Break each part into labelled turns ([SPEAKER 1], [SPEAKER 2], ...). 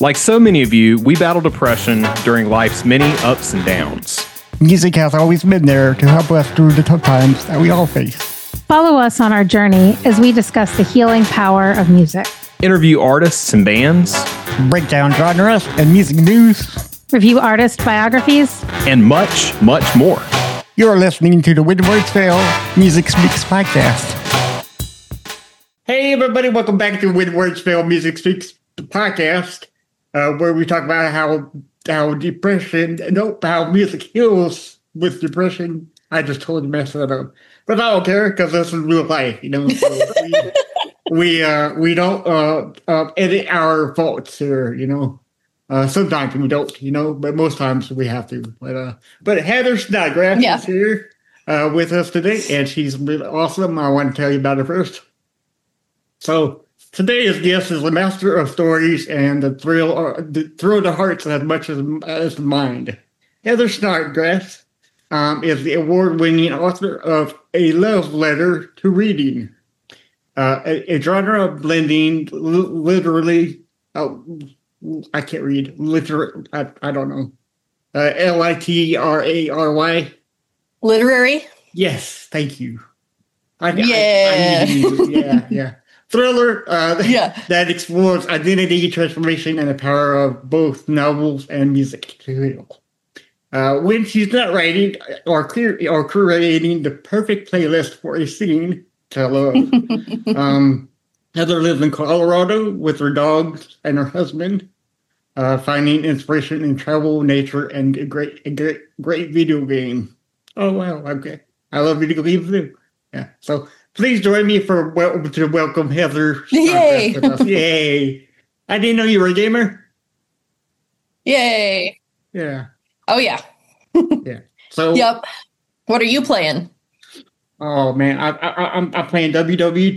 [SPEAKER 1] Like so many of you, we battle depression during life's many ups and downs.
[SPEAKER 2] Music has always been there to help us through the tough times that we all face.
[SPEAKER 3] Follow us on our journey as we discuss the healing power of music.
[SPEAKER 1] Interview artists and bands.
[SPEAKER 2] Break down genres and music news.
[SPEAKER 3] Review artist biographies.
[SPEAKER 1] And much, much more.
[SPEAKER 2] You're listening to the When Words Fail Music Speaks podcast. Hey everybody, welcome back to When Words Fail Music Speaks podcast, where we talk about how music heals with depression. I just totally messed that up, but I don't care because this is real life, you know. So we don't edit our faults here, you know. Sometimes we don't, you know, but most times we have to. But Heather Snodgrass is here with us today, and she's really awesome. I want to tell you about her first. So today's guest is a master of stories and the thrill the hearts as much as the mind. Heather Snodgrass is the award-winning author of A Love Letter to Reading, a genre blending literally. I can't read. I don't know. Literary.
[SPEAKER 4] Literary?
[SPEAKER 2] Yes, thank you.
[SPEAKER 4] Yeah.
[SPEAKER 2] Thriller that explores identity, transformation, and the power of both novels and music to heal. When she's not writing or creating the perfect playlist for a scene to love, Heather lives in Colorado with her dogs and her husband, finding inspiration in travel, nature, and a great video game. Oh wow! Okay, I love video games too. Yeah, so. Please join me to welcome Heather.
[SPEAKER 4] Yay!
[SPEAKER 2] With us. Yay! I didn't know you were a gamer.
[SPEAKER 4] Yay!
[SPEAKER 2] Yeah.
[SPEAKER 4] Oh yeah.
[SPEAKER 2] Yeah. So.
[SPEAKER 4] Yep. What are you playing?
[SPEAKER 2] Oh man, I'm playing WW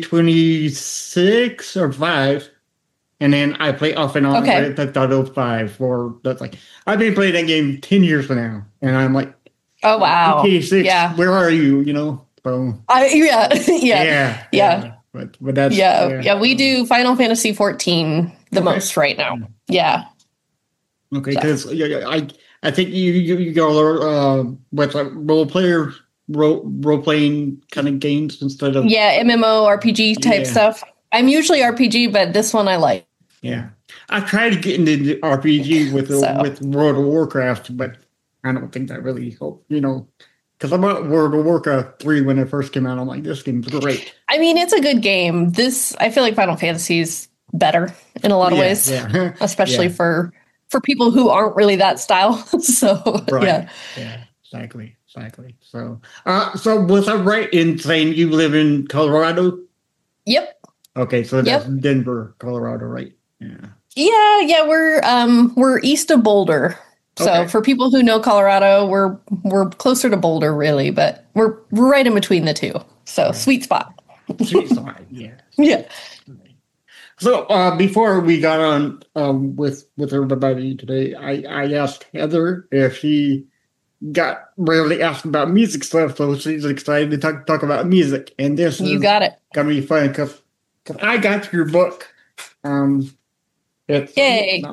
[SPEAKER 2] 2K26 or 5, and then I play off and on Grand Theft Auto 5 for that's like I've been playing that game 10 years now, and I'm like,
[SPEAKER 4] oh wow,
[SPEAKER 2] 2K6,
[SPEAKER 4] yeah.
[SPEAKER 2] Where are you? You know. So,
[SPEAKER 4] yeah.
[SPEAKER 2] But that's
[SPEAKER 4] we do Final Fantasy 14 the most right now. Yeah.
[SPEAKER 2] Okay, because I think you go with role playing kind of games instead of
[SPEAKER 4] MMO RPG type stuff. I'm usually RPG, but this one I like.
[SPEAKER 2] Yeah, I tried to get into RPG with World of Warcraft, but I don't think that really helped. You know. Because I bought World of Warcraft 3 when it first came out. I'm like, this game's great.
[SPEAKER 4] I mean, it's a good game. I feel like Final Fantasy is better in a lot of ways, especially for people who aren't really that style. So,
[SPEAKER 2] yeah, exactly. So was I right in saying you live in Colorado?
[SPEAKER 4] Yep.
[SPEAKER 2] Okay, so that's Denver, Colorado, right?
[SPEAKER 4] Yeah. We're east of Boulder. So for people who know Colorado, we're closer to Boulder, really, but we're right in between the two. So sweet spot.
[SPEAKER 2] Sweet spot, yeah.
[SPEAKER 4] Yeah.
[SPEAKER 2] So before we got on with everybody today, I asked Heather if she got rarely asked about music stuff, so she's excited to talk about music. And this
[SPEAKER 4] got it.
[SPEAKER 2] Gonna be fun because I got your book.
[SPEAKER 4] Yay.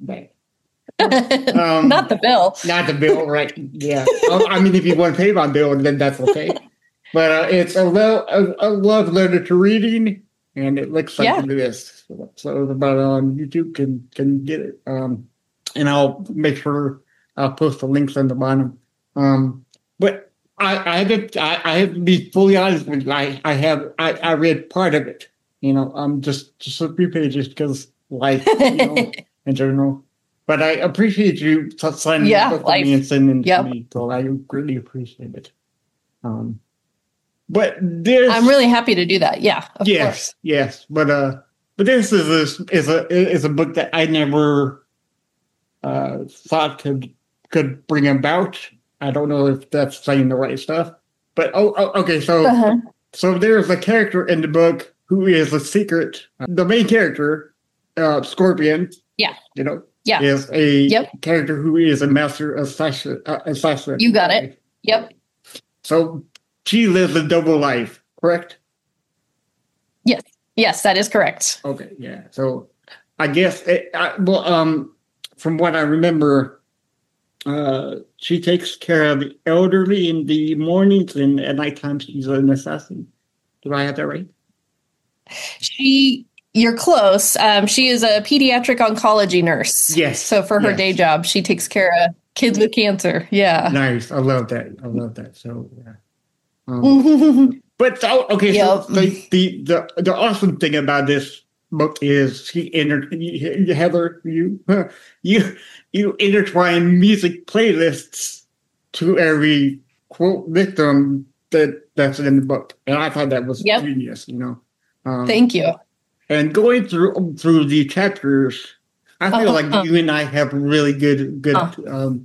[SPEAKER 2] Not
[SPEAKER 4] the bill.
[SPEAKER 2] Not the bill, right? Yeah. I mean, if you want to pay my bill, then that's okay. But it's a love letter to reading, and it looks like this. So everybody on YouTube can get it. And I'll make sure I'll post the links on the bottom. But I have to be fully honest with you. I read part of it. You know, just a few pages because in general. But I appreciate you signing the book for me and sending it to me. So I really appreciate it. But this,
[SPEAKER 4] I'm really happy to do that. Yeah, of course.
[SPEAKER 2] Yes. But this is a book that I never thought could bring about. I don't know if that's saying the right stuff. But okay. So so there's a character in the book who is a secret. The main character, Scorpion.
[SPEAKER 4] Yeah.
[SPEAKER 2] You know.
[SPEAKER 4] Yeah.
[SPEAKER 2] Is a character who is a master assassin.
[SPEAKER 4] You got it. Yep.
[SPEAKER 2] So she lives a double life, correct?
[SPEAKER 4] Yes. Yes, that is correct.
[SPEAKER 2] Okay, yeah. So I guess from what I remember, she takes care of the elderly in the mornings, and at nighttime she's an assassin. Do I have that right?
[SPEAKER 4] You're close. She is a pediatric oncology nurse.
[SPEAKER 2] Yes.
[SPEAKER 4] So for her day job, she takes care of kids with cancer. Yeah.
[SPEAKER 2] Nice. I love that. So yeah. But okay. Yep. So the awesome thing about this book is Heather, you intertwine music playlists to every quote victim that's in the book, and I thought that was genius.
[SPEAKER 4] Thank you.
[SPEAKER 2] And going through the chapters, I feel like you and I have really good vibe.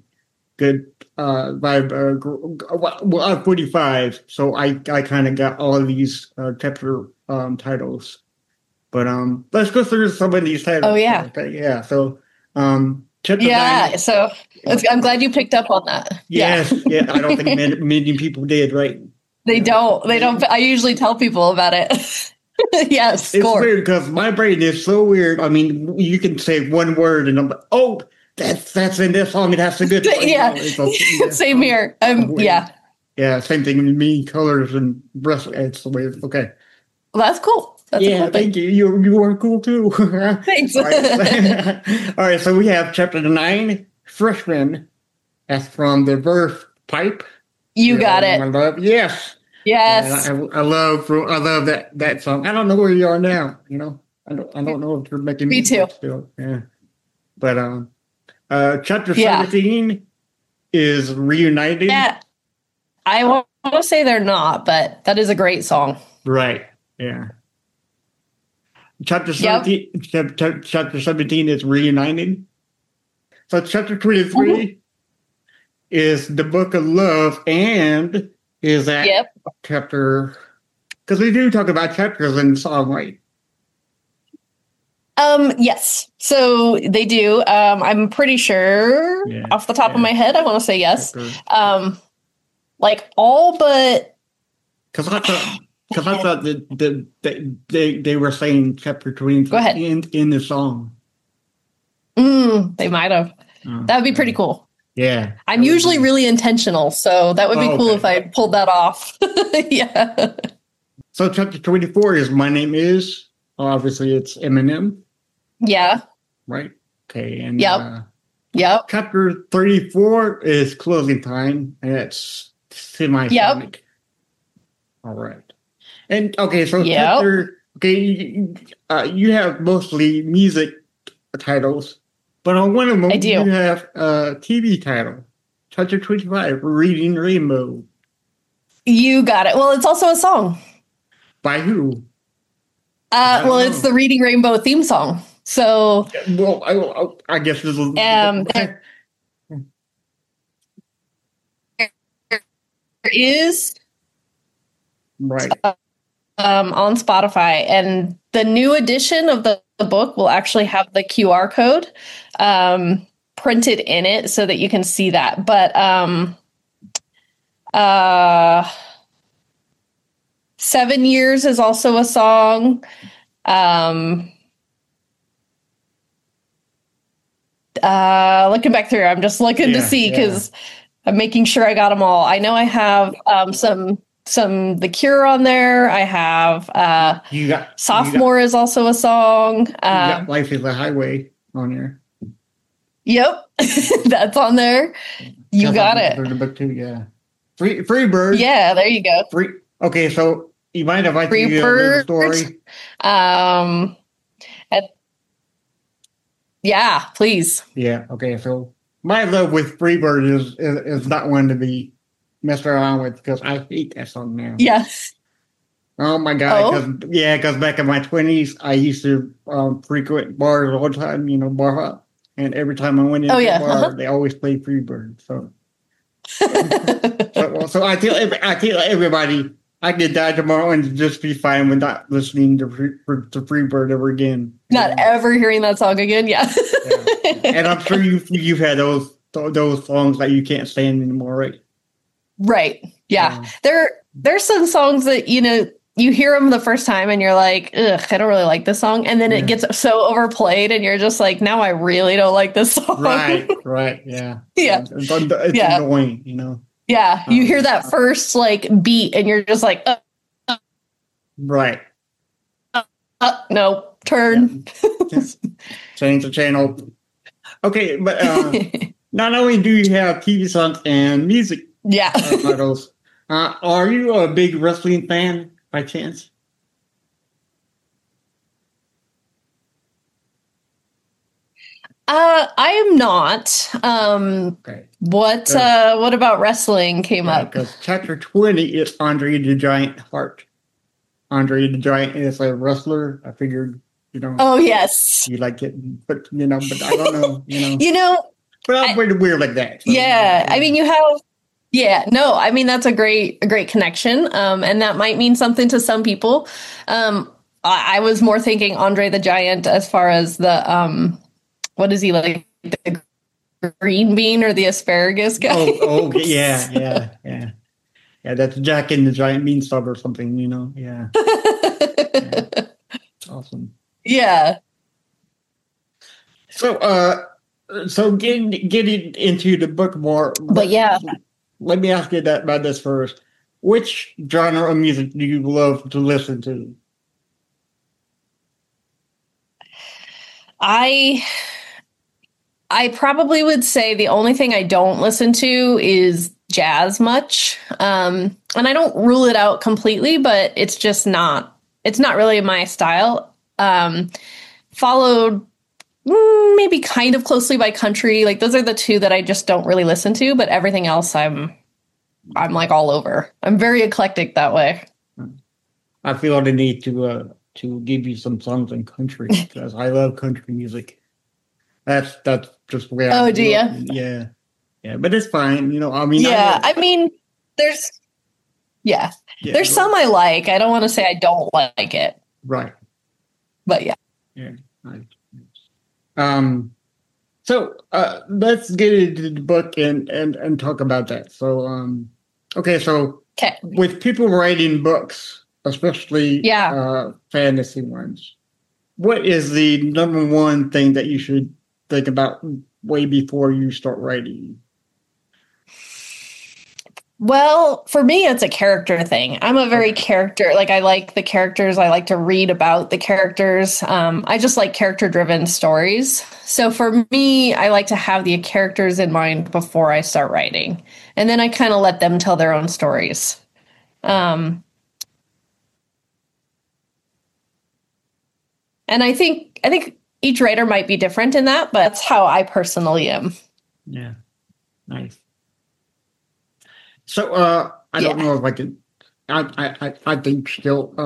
[SPEAKER 2] Well, I'm 45, so I kind of got all of these chapter titles. But let's go through some of these titles.
[SPEAKER 4] Oh yeah,
[SPEAKER 2] okay? Yeah. So chapter 9.
[SPEAKER 4] So I'm glad you picked up on that.
[SPEAKER 2] Yes. Yeah. I don't think many people did. Right.
[SPEAKER 4] They don't. I usually tell people about it. Yes,
[SPEAKER 2] it's weird because my brain is so weird. I mean, you can say one word and I'm like, oh, that's in this song. It has a good one.
[SPEAKER 4] Yeah. Same here. Yeah.
[SPEAKER 2] Yeah. Same thing with me, colors and breast. It's the way. Okay.
[SPEAKER 4] Well, that's cool. That's
[SPEAKER 2] cool thank you. You were cool too.
[SPEAKER 4] Thanks.
[SPEAKER 2] All right. So we have chapter 9, Freshman. That's from the Verve Pipe.
[SPEAKER 4] You got it.
[SPEAKER 2] I love. Yes.
[SPEAKER 4] Yes.
[SPEAKER 2] I love that song. I don't know where you are now. I don't know if you're making
[SPEAKER 4] me too.
[SPEAKER 2] Still. Yeah. But chapter 17 is Reunited.
[SPEAKER 4] Yeah. I want to say they're not, but that is a great song.
[SPEAKER 2] Right. Yeah. Chapter 17. Chapter 17 is Reunited. So chapter 23 is the Book of Love, and is that chapter? Because we do talk about chapters in the song, right?
[SPEAKER 4] Yes. So they do. I'm pretty sure off the top of my head, I want to say yes. Like all but.
[SPEAKER 2] Because I thought that they were saying chapter 23 in the song.
[SPEAKER 4] They might have. That would be pretty cool.
[SPEAKER 2] Yeah.
[SPEAKER 4] I'm usually really intentional, so that would be cool if I pulled that off. Yeah.
[SPEAKER 2] So chapter 24 is My Name Is. Obviously, it's Eminem.
[SPEAKER 4] Yeah.
[SPEAKER 2] Right? Okay. And chapter 34 is Closing Time, and it's Semisonic.
[SPEAKER 4] Yep.
[SPEAKER 2] All right. And okay, so chapter you have mostly music titles, but on one of them you have a TV title, chapter 25, Reading Rainbow. You got it.
[SPEAKER 4] Well, it's also a song.
[SPEAKER 2] By who?
[SPEAKER 4] It's the Reading Rainbow theme song. So,
[SPEAKER 2] I guess this is.
[SPEAKER 4] There is
[SPEAKER 2] right
[SPEAKER 4] on Spotify, and the new edition of the book will actually have the QR code printed in it so that you can see that. But 7 Years is also a song. Looking back through, I'm just looking to see because I'm making sure I got them all. I know I have some The Cure on there. I have Sophomore is also a song.
[SPEAKER 2] You got Life is a Highway on there.
[SPEAKER 4] Yep, that's on there. You got it.
[SPEAKER 2] The book too, yeah. Free Bird.
[SPEAKER 4] Yeah, there you go.
[SPEAKER 2] Okay, so you mind if I tell you a little story?
[SPEAKER 4] Yeah, please.
[SPEAKER 2] Yeah. Okay. So my love with Freebird is not one to be messed around with because I hate that song now.
[SPEAKER 4] Yes.
[SPEAKER 2] Oh my God. Because back in my 20s, I used to frequent bars all the time. Bar hop, and every time I went into a bar, they always played Freebird. So I tell everybody I could die tomorrow and just be fine with not listening to Freebird ever again.
[SPEAKER 4] Not ever hearing that song again, yeah.
[SPEAKER 2] And I'm sure you've had those songs that you can't stand anymore, right?
[SPEAKER 4] Right. Yeah. There's some songs that you hear them the first time and you're like, ugh, I don't really like this song. And then it gets so overplayed and you're just like, now I really don't like this song.
[SPEAKER 2] Right. Yeah.
[SPEAKER 4] Yeah.
[SPEAKER 2] It's annoying, you know?
[SPEAKER 4] Yeah. You hear that first like beat and you're just like,
[SPEAKER 2] right.
[SPEAKER 4] No, turn.
[SPEAKER 2] Yeah. Change the channel. Okay. But not only do you have TV songs and music titles, are you a big wrestling fan by chance?
[SPEAKER 4] I am not.
[SPEAKER 2] Okay.
[SPEAKER 4] What about wrestling came up?
[SPEAKER 2] Because chapter 20 is Andre the Giant Hart. Andre the Giant is a wrestler. I figured, you know.
[SPEAKER 4] Oh yes.
[SPEAKER 2] You like it, but you know, but I don't know,
[SPEAKER 4] you know.
[SPEAKER 2] But I'm pretty weird like that. So,
[SPEAKER 4] yeah, I mean, you have. Yeah, no, I mean that's a great connection, and that might mean something to some people. I was more thinking Andre the Giant as far as the what is he like, the green bean or the asparagus guy?
[SPEAKER 2] Oh, okay. Yeah. That's Jack and the Giant Beanstalk or something, you know. Yeah. Awesome.
[SPEAKER 4] Yeah.
[SPEAKER 2] So getting into the book more,
[SPEAKER 4] but yeah.
[SPEAKER 2] Let me ask you about this first. Which genre of music do you love to listen to?
[SPEAKER 4] I probably would say the only thing I don't listen to is jazz much. And I don't rule it out completely, but it's not really my style. Followed maybe kind of closely by country. Like those are the two that I just don't really listen to, but everything else I'm like all over. I'm very eclectic that way.
[SPEAKER 2] I feel the need to give you some songs in country because I love country music. That's just where.
[SPEAKER 4] Oh, do you?
[SPEAKER 2] Yeah, but it's fine. You know, I mean.
[SPEAKER 4] Yeah, I mean, there's some I like. I don't want to say I don't like it.
[SPEAKER 2] Right.
[SPEAKER 4] But yeah.
[SPEAKER 2] Yeah. So let's get into the book and talk about that. So okay, so with people writing books, especially fantasy ones, what is the number one thing that you should think about way before you start writing?
[SPEAKER 4] Well, for me, it's a character thing. I'm a very I like the characters. I like to read about the characters. I just like character-driven stories. So for me, I like to have the characters in mind before I start writing. And then I kind of let them tell their own stories. And I think each writer might be different in that, but that's how I personally am.
[SPEAKER 2] Yeah. Nice. So I don't know if I can. I think still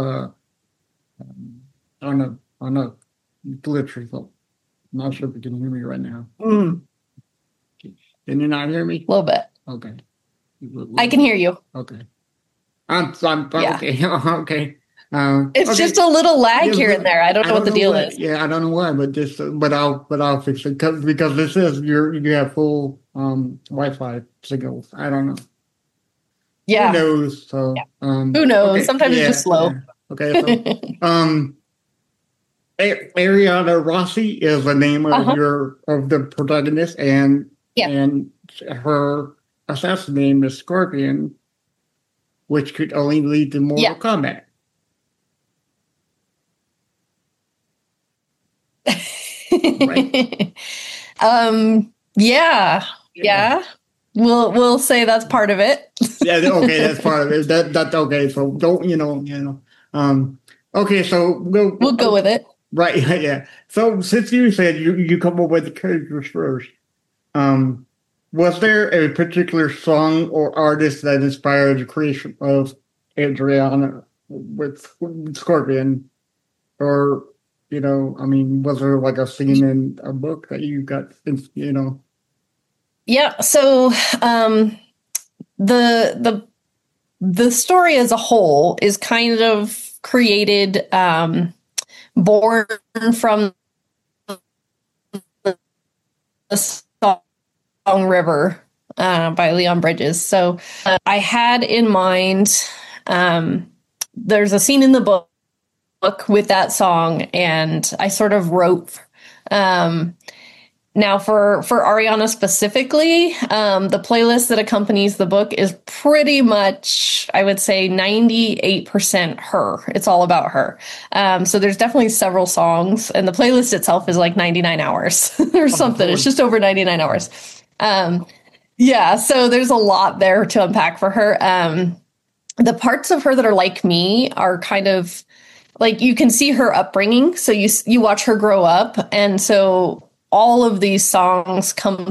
[SPEAKER 2] on a glitchy phone. I'm not sure if you can hear me right now. Can you not hear me?
[SPEAKER 4] A little bit.
[SPEAKER 2] Okay.
[SPEAKER 4] I can hear you.
[SPEAKER 2] Okay. I'm okay. Okay.
[SPEAKER 4] It's just a little lag here and there. I don't know what the deal is.
[SPEAKER 2] Yeah, I don't know why, but I'll fix it because this is you have full Wi-Fi signals. I don't know.
[SPEAKER 4] Yeah.
[SPEAKER 2] Who knows? So,
[SPEAKER 4] who knows? Okay. Sometimes it's just slow.
[SPEAKER 2] Yeah. Okay. So, Ariana Rossi is the name of the protagonist, and her assassin name is Scorpion, which could only lead to Mortal Kombat. Right?
[SPEAKER 4] Yeah. We'll say that's part of it.
[SPEAKER 2] Yeah, okay, that's part of it. That's okay. So don't okay, so
[SPEAKER 4] we'll go with it.
[SPEAKER 2] Right, yeah. So since you said you come up with the characters first, was there a particular song or artist that inspired the creation of Adriana with Scorpion? Or, was there like a scene in a book that you got,
[SPEAKER 4] Yeah, so the story as a whole is kind of created, born from the song River by Leon Bridges. So I had in mind there's a scene in the book with that song, and I sort of wrote. Now, for Ariana specifically, the playlist that accompanies the book is pretty much, I would say, 98% her. It's all about her. So there's definitely several songs, and the playlist itself is like 99 hours or something. It's just over 99 hours. Yeah, so there's a lot there to unpack for her. The parts of her that are like me are kind of like, you can see her upbringing. So you watch her grow up, and so all of these songs come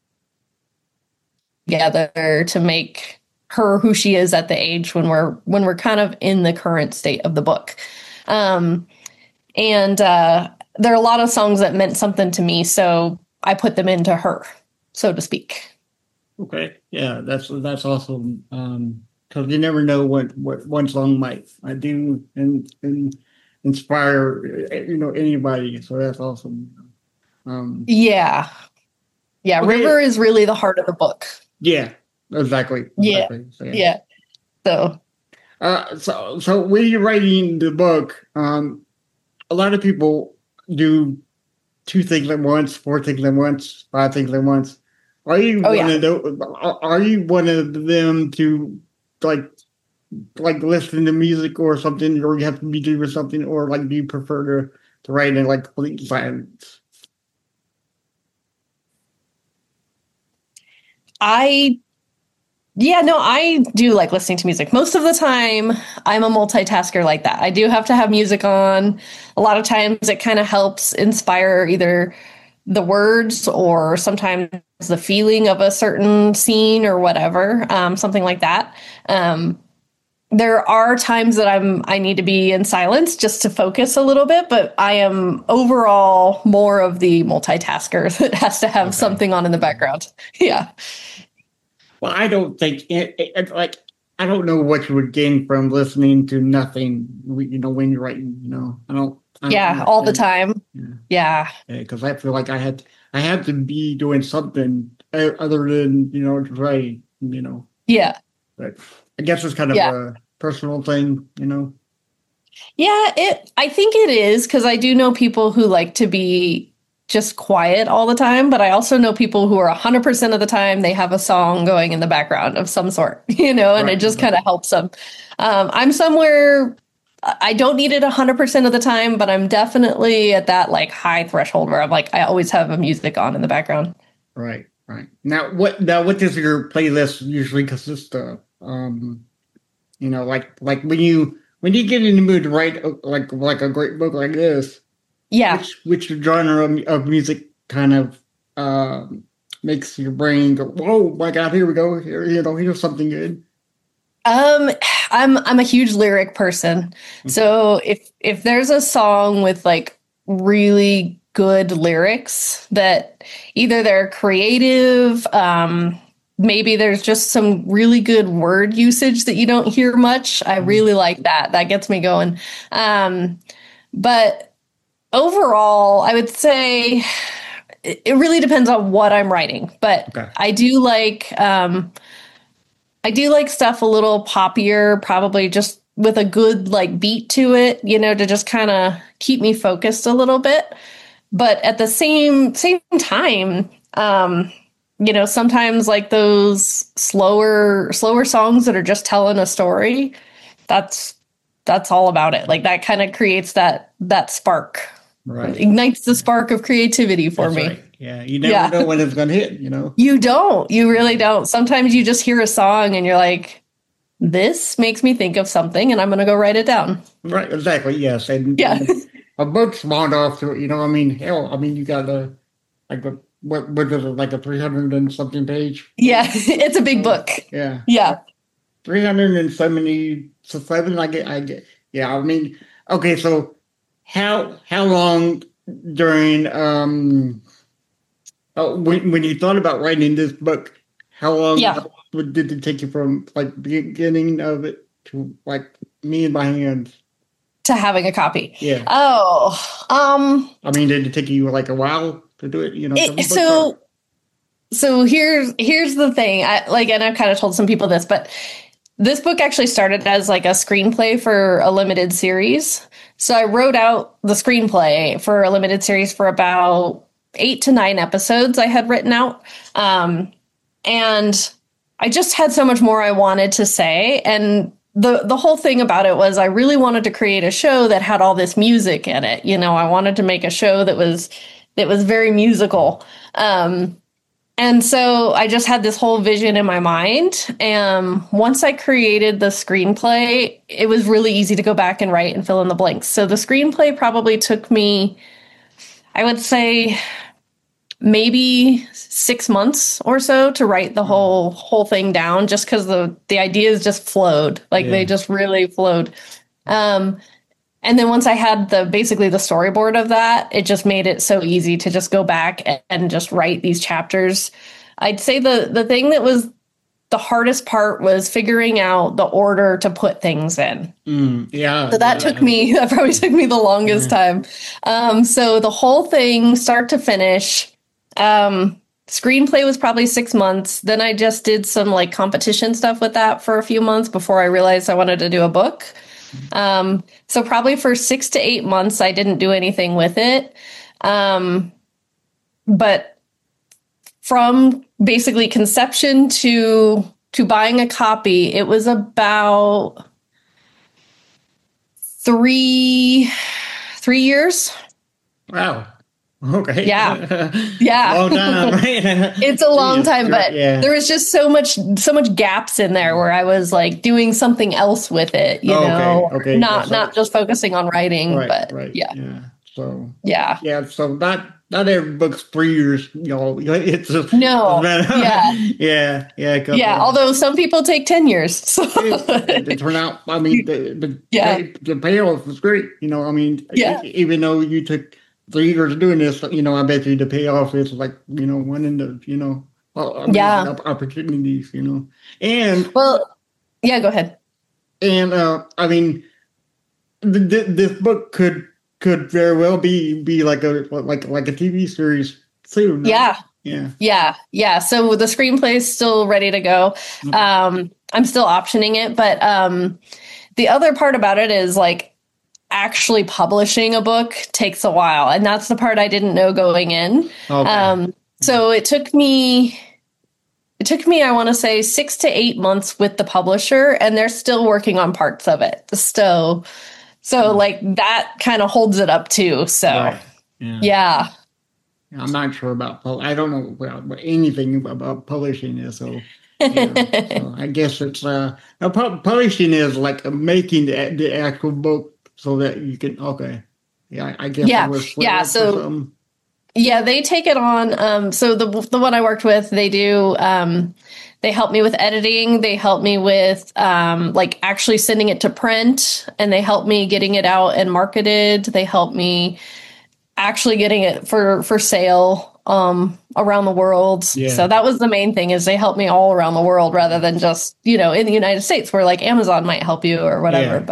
[SPEAKER 4] together to make her who she is at the age when we're kind of in the current state of the book. And there are a lot of songs that meant something to me, so I put them into her, so to speak.
[SPEAKER 2] Okay, yeah, that's awesome. Because you never know what one song might do and inspire anybody. So that's awesome.
[SPEAKER 4] Yeah. Okay. River is really the heart of the book.
[SPEAKER 2] Yeah, exactly.
[SPEAKER 4] Yeah. So
[SPEAKER 2] So when you're writing the book, a lot of people do 2 things at once, 4 things at once, 5 things at once. Are you Are you one of them to like listen to music or something, or you have to be doing something, or like do you prefer to write in like complete silence?
[SPEAKER 4] I do like listening to music. Most of the time, I'm a multitasker like that. I do have to have music on. A lot of times it kind of helps inspire either the words or sometimes the feeling of a certain scene or whatever, something like that. There are times that I need to be in silence just to focus a little bit, but I am overall more of the multitasker that has to have something on in the background. Yeah.
[SPEAKER 2] Well, I don't think I don't know what you would gain from listening to nothing. When you're writing, I don't.
[SPEAKER 4] All the time. Yeah.
[SPEAKER 2] Because I feel like I had to be doing something other than just writing.
[SPEAKER 4] Yeah.
[SPEAKER 2] But I guess it's kind of a personal thing,
[SPEAKER 4] Yeah, I think it is, because I do know people who like to be just quiet all the time, but I also know people who are 100% of the time they have a song going in the background of some sort, and it just kind of helps them. I'm somewhere, I don't need it 100% of the time, but I'm definitely at that like high threshold where I'm like, I always have a music on in the background.
[SPEAKER 2] Right. Now what does your playlist usually consist of? Like when you get in the mood to write like a great book like this, which genre of music kind of makes your brain go, whoa, my God, here we go, here's something good.
[SPEAKER 4] I'm a huge lyric person. So if there's a song with like really good lyrics that either they're creative, maybe there's just some really good word usage that you don't hear much, I really like that. That gets me going. But overall, I would say it really depends on what I'm writing. But I do like stuff a little poppier, probably just with a good like beat to it, to just kind of keep me focused a little bit. But at the same time, sometimes like those slower songs that are just telling a story, that's all about it. Like that kind of creates that spark. Right. It ignites the spark of creativity for me.
[SPEAKER 2] Right. Yeah. You never know when it's going to hit,
[SPEAKER 4] You don't. You really don't. Sometimes you just hear a song and you're like, this makes me think of something and I'm going to go write it down.
[SPEAKER 2] Right. Exactly. Yes. And a book's small enough to, you got what is it, like a 300 and something page?
[SPEAKER 4] Yeah. It's a big book.
[SPEAKER 2] Yeah.
[SPEAKER 4] Yeah.
[SPEAKER 2] 377. I get. Yeah. Okay. So, How long during when you thought about writing this book, how long did it take you from like beginning of it to like me in my hands
[SPEAKER 4] to having a copy?
[SPEAKER 2] Yeah. Did it take you like a while to do it? So
[SPEAKER 4] here's the thing. And I've kind of told some people this, but this book actually started as like a screenplay for a limited series. So I wrote out the screenplay for a limited series for about 8 to 9 episodes I had written out. And I just had so much more I wanted to say. And the whole thing about it was I really wanted to create a show that had all this music in it. You know, I wanted to make a show that was very musical. And so I just had this whole vision in my mind. And once I created the screenplay, it was really easy to go back and write and fill in the blanks. So the screenplay probably took me, I would say, maybe 6 months or so to write the whole thing down, just because the ideas just flowed. Like they just really flowed. And then once I had basically the storyboard of that, it just made it so easy to just go back and just write these chapters. I'd say the thing that was the hardest part was figuring out the order to put things in.
[SPEAKER 2] So
[SPEAKER 4] that probably took me the longest time. So the whole thing, start to finish, screenplay was probably 6 months. Then I just did some like competition stuff with that for a few months before I realized I wanted to do a book. So probably for 6 to 8 months, I didn't do anything with it. But from basically conception to buying a copy, it was about 3 years.
[SPEAKER 2] Wow. Okay.
[SPEAKER 4] Yeah. Yeah.
[SPEAKER 2] Long time, right?
[SPEAKER 4] It's a long time, but there was just so much gaps in there where I was like doing something else with it, you know, not just focusing on writing, but yeah.
[SPEAKER 2] So,
[SPEAKER 4] yeah.
[SPEAKER 2] So not every book's 3 years, you know, it's just,
[SPEAKER 4] no.
[SPEAKER 2] Yeah.
[SPEAKER 4] Although some people take 10 years. So
[SPEAKER 2] it turned out, I mean, the payoff was great. You know, I mean, even though you took 3 years doing this, you know, I bet you the payoff is like, you know, one in the, you know, opportunities, you know. And
[SPEAKER 4] go ahead.
[SPEAKER 2] And I mean, this book could very well be like a TV series soon. Right?
[SPEAKER 4] Yeah. So the screenplay is still ready to go. I'm still optioning it, but the other part about it is like, actually publishing a book takes a while, and that's the part I didn't know going in. So it took me I want to say 6 to 8 months with the publisher, and they're still working on parts of it. So like that kind of holds it up too. So yeah.
[SPEAKER 2] I'm not sure about I don't know about anything about publishing this, so so I guess it's publishing is like making the actual book so that you can I guess
[SPEAKER 4] so they take it on. So the one I worked with, they do they help me with editing, they help me with like actually sending it to print, and they help me getting it out and marketed. They help me actually getting it for sale around the world. So that was the main thing, is they help me all around the world rather than just, you know, in the United States where like Amazon might help you or whatever.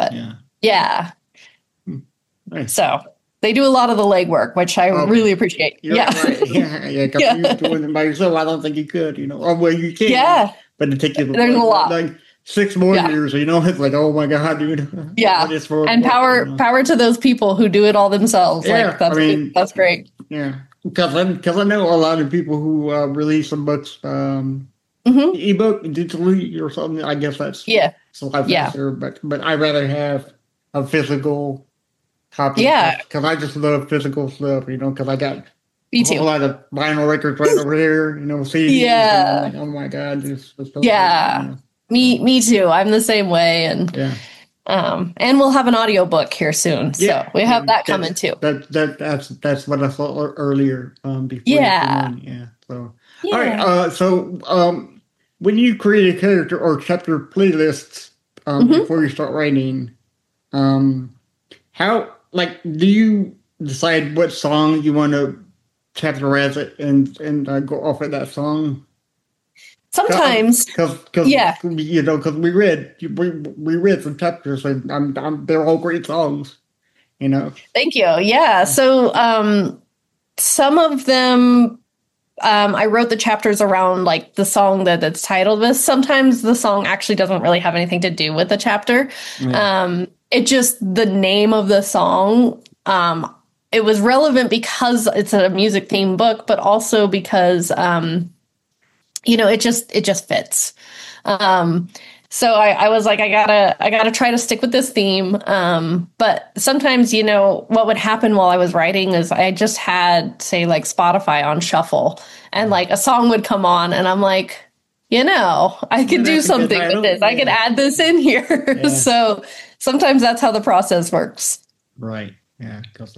[SPEAKER 2] Nice.
[SPEAKER 4] So they do a lot of the legwork, which I really appreciate.
[SPEAKER 2] You're right. You're doing it by yourself. I don't think you could, you know. Or well, you can.
[SPEAKER 4] Yeah.
[SPEAKER 2] But it takes you
[SPEAKER 4] there's a lot.
[SPEAKER 2] Like 6 more years, you know. It's like, oh my god, dude.
[SPEAKER 4] Yeah. And power to those people who do it all themselves.
[SPEAKER 2] Yeah.
[SPEAKER 4] Like that's great.
[SPEAKER 2] Yeah. Because I know a lot of people who release some books, ebook digitally or something. I guess that's a lot faster. But I'd rather have a physical copy.
[SPEAKER 4] Yeah.
[SPEAKER 2] Because I just love physical stuff, you know, because I got
[SPEAKER 4] Me too.
[SPEAKER 2] a lot of vinyl records right over here, you know, CDs.
[SPEAKER 4] Yeah.
[SPEAKER 2] And like, oh my God.
[SPEAKER 4] Me too. I'm the same way. And and we'll have an audiobook here soon. So we have that coming too.
[SPEAKER 2] That's what I thought earlier. Before So all right. So when you create a character or chapter playlists before you start writing, how do you decide what song you want to chapterize it and go off of that song?
[SPEAKER 4] Sometimes,
[SPEAKER 2] because you know, because we read some chapters, and they're all great songs, you know.
[SPEAKER 4] Thank you. Yeah. So some of them I wrote the chapters around like the song that's titled this. Sometimes the song actually doesn't really have anything to do with the chapter. Yeah. It just, the name of the song, it was relevant because it's a music themed book, but also because, it just fits. So I was like, I gotta try to stick with this theme. But sometimes, what would happen while I was writing is I just had, say, like Spotify on shuffle, and like a song would come on, and I'm like, I could do something with this. I could add this in here. Yeah. So sometimes that's how the process works.
[SPEAKER 2] Right. Yeah. Because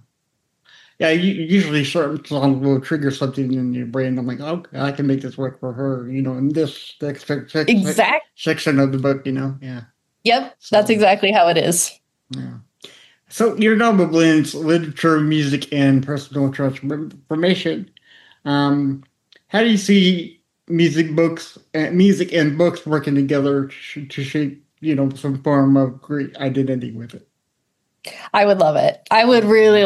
[SPEAKER 2] usually certain songs will trigger something in your brain. I'm like, okay, I can make this work for her, in this section of the book, Yeah.
[SPEAKER 4] Yep. So, that's exactly how it is.
[SPEAKER 2] Yeah. So your novel blends literature, music, and personal transformation. How do you see music and books working together to shape, some form of great identity with it?
[SPEAKER 4] I would love it. I would really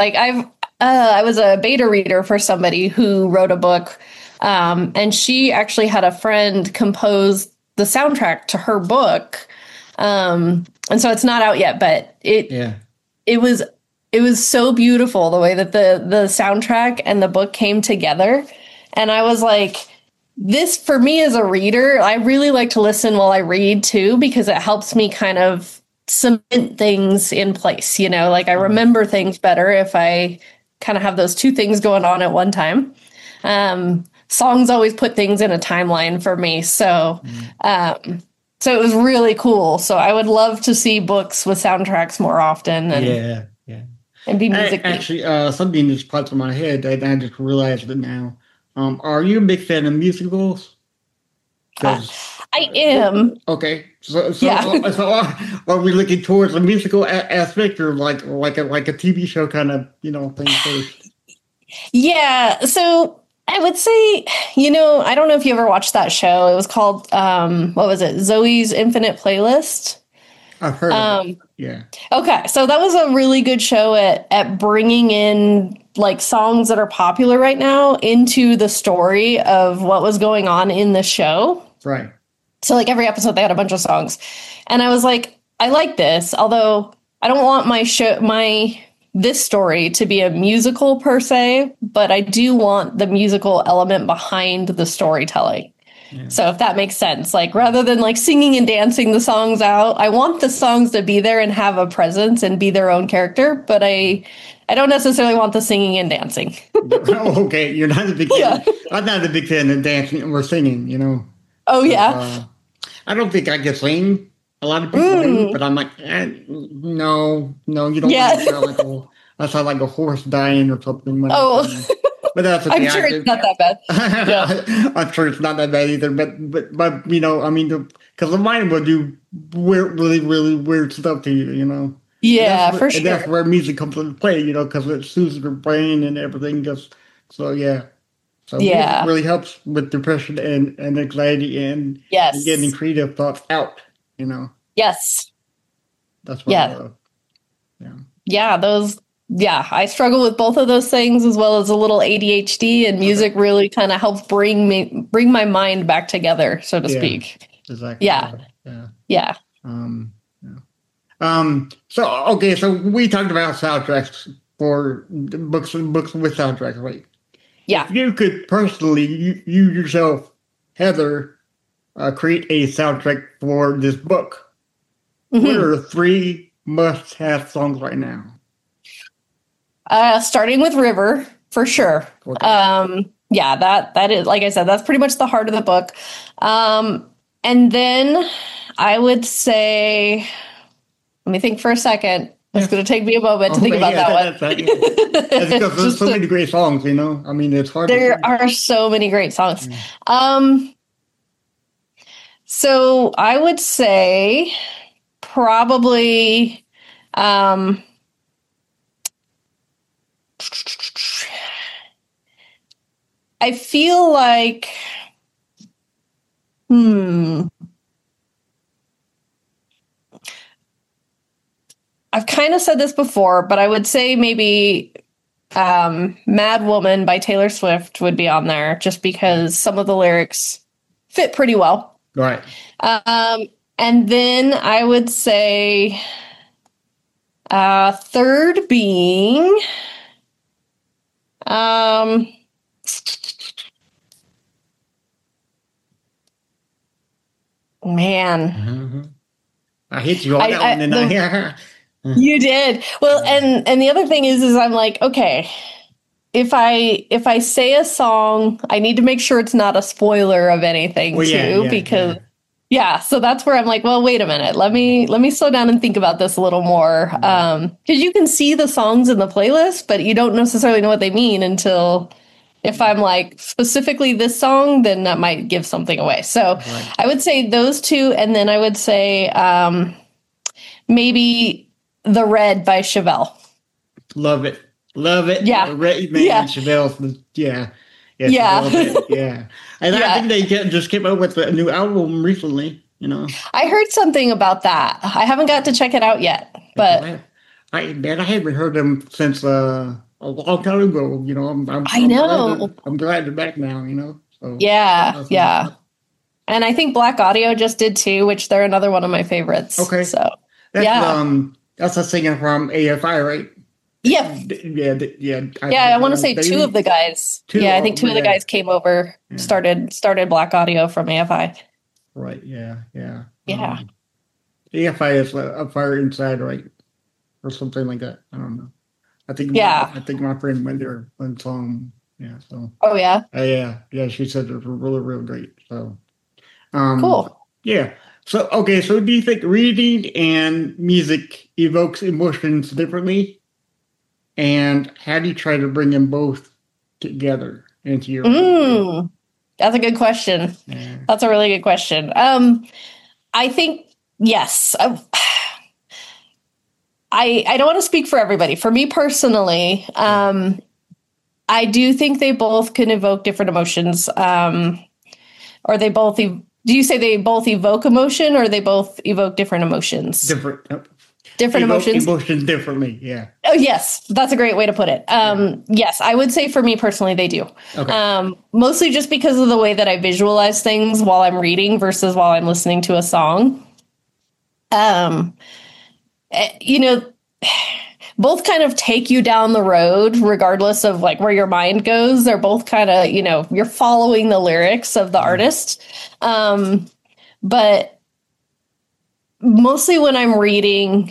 [SPEAKER 4] I was a beta reader for somebody who wrote a book, and she actually had a friend compose the soundtrack to her book. And so it's not out yet, but it was so beautiful the way that the soundtrack and the book came together. And I was like, this, for me as a reader, I really like to listen while I read too, because it helps me kind of cement things in place. I remember things better if I kind of have those two things going on at one time. Songs always put things in a timeline for me. So it was really cool. So I would love to see books with soundtracks more often. And, and be music.
[SPEAKER 2] Actually, something just popped in my head, and I just realized it now. Are you a big fan of musicals?
[SPEAKER 4] I am.
[SPEAKER 2] Okay, so are we looking towards a musical aspect, or like a TV show kind of thing first?
[SPEAKER 4] Yeah, so I would say I don't know if you ever watched that show. It was called what was it? Zoe's Infinite Playlist.
[SPEAKER 2] I've heard of it. Yeah.
[SPEAKER 4] Okay, so that was a really good show at bringing in like songs that are popular right now into the story of what was going on in the show.
[SPEAKER 2] Right.
[SPEAKER 4] So like every episode they had a bunch of songs, and I was like, I like this, although I don't want this story to be a musical per se, but I do want the musical element behind the storytelling. Yeah. So if that makes sense, like rather than like singing and dancing the songs out, I want the songs to be there and have a presence and be their own character, but I don't necessarily want the singing and dancing.
[SPEAKER 2] Okay, you're not a big fan. Yeah. I'm not a big fan of dancing or singing,
[SPEAKER 4] Oh, yeah.
[SPEAKER 2] I don't think I can sing. A lot of people do, but I'm like, no, you don't want to sound like a horse dying or something. But that's okay.
[SPEAKER 4] I'm sure it's not that bad.
[SPEAKER 2] Yeah. I'm sure it's not that bad either. But I mean, because the mind will do really, really weird stuff to you,
[SPEAKER 4] Yeah, for sure.
[SPEAKER 2] And that's where music comes into play, because it soothes your brain and everything. So music really helps with depression and anxiety and getting creative thoughts out.
[SPEAKER 4] Yes.
[SPEAKER 2] That's what I love.
[SPEAKER 4] Yeah. I struggle with both of those things, as well as a little ADHD, and music really kind of helps bring my mind back together, so to speak.
[SPEAKER 2] Exactly.
[SPEAKER 4] Yeah.
[SPEAKER 2] So we talked about soundtracks for books with soundtracks, right?
[SPEAKER 4] Yeah.
[SPEAKER 2] If you could personally, you yourself, Heather, create a soundtrack for this book, what are 3 must-have songs right now?
[SPEAKER 4] Starting with River, for sure. Okay. That is, like I said, that's pretty much the heart of the book. And then I would say, let me think for a second. It's going to take me a moment to think about that one.
[SPEAKER 2] There's so many great songs, I mean, it's hard.
[SPEAKER 4] There are so many great songs. So I would say probably I feel like I've kind of said this before, but I would say maybe Mad Woman by Taylor Swift would be on there just because some of the lyrics fit pretty well.
[SPEAKER 2] Right.
[SPEAKER 4] And then I would say third being man.
[SPEAKER 2] Mm-hmm. I hit you on that one, and
[SPEAKER 4] you did. Well, and the other thing is I'm like, okay, if I say a song, I need to make sure it's not a spoiler of anything because so that's where I'm like, well, wait a minute. Let me slow down and think about this a little more. Because you can see the songs in the playlist, but you don't necessarily know what they mean until if I'm like specifically this song, then that might give something away. So I would say those two, and then I would say maybe The Red by Chevelle.
[SPEAKER 2] Love it.
[SPEAKER 4] Yeah.
[SPEAKER 2] Red, man, Chevelle. Yeah. Yeah. And I think they just came out with a new album recently,
[SPEAKER 4] I heard something about that. I haven't got to check it out yet, but
[SPEAKER 2] I haven't heard them since a long time ago.
[SPEAKER 4] I know.
[SPEAKER 2] I'm glad they're back now. So
[SPEAKER 4] yeah. And I think Black Audio just did too, which they're another one of my favorites.
[SPEAKER 2] Okay.
[SPEAKER 4] So
[SPEAKER 2] that's a singer from AFI, right?
[SPEAKER 4] Yep.
[SPEAKER 2] Yeah.
[SPEAKER 4] I want to say two of the guys. I think two of the guys came over, started Black Audio from AFI.
[SPEAKER 2] Right. Yeah. AFI is a Fire Inside, right, or something like that. I don't know. I think my friend went there and saw him. Yeah. So.
[SPEAKER 4] Oh yeah.
[SPEAKER 2] Yeah. She said it was really, really great. So.
[SPEAKER 4] Cool.
[SPEAKER 2] Yeah. So so do you think reading and music evokes emotions differently? And how do you try to bring them both together into your?
[SPEAKER 4] That's a good question. Yeah. That's a really good question. I think yes. I don't want to speak for everybody. For me personally, I do think they both can evoke different emotions. Or they both. Do you say they both evoke emotion, or they both evoke different emotions? Different emotions.
[SPEAKER 2] Emotions differently, yeah.
[SPEAKER 4] Oh, yes. That's a great way to put it. Yes, I would say for me personally, they do.
[SPEAKER 2] Okay.
[SPEAKER 4] Mostly just because of the way that I visualize things while I'm reading versus while I'm listening to a song. Both kind of take you down the road, regardless of like where your mind goes. They're both kind of, you're following the lyrics of the artist. But mostly when I'm reading,